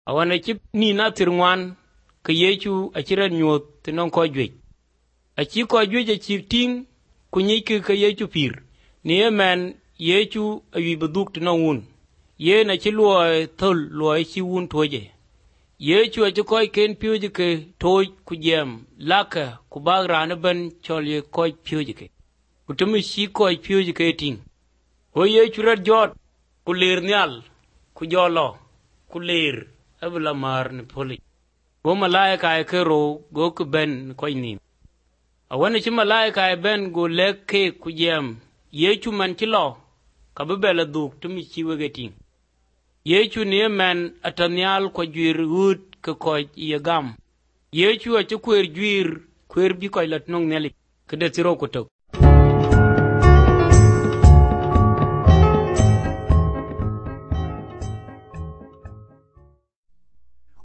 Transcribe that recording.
awana chip ni na tirwan ke yechu achiran nyot tinon ko jwe achi ko jwe chi ting kunyi ke yechu pir ni yemen yechu ayi buduk tinon wun ye na chi luo thol luo chi wun toje yechu achi ko ken pyuje ke toj kujem laka kubagra na ban cholye ko pyuje ke kutumi shi ko pyuje ke ting o yechu rat jot kulir nyal kujolo kulir abla mar ni poli go malaika ke ro go ku ben ko ni awana chi malaika ben go lekke kujem yechu man ti lo ka bela duk tumi chi wegeting yechu ne men atanyal ko jwir hut ko yegam yechu a ci kwer jwir kwer bi ko lat nong neli kede tiro ko tok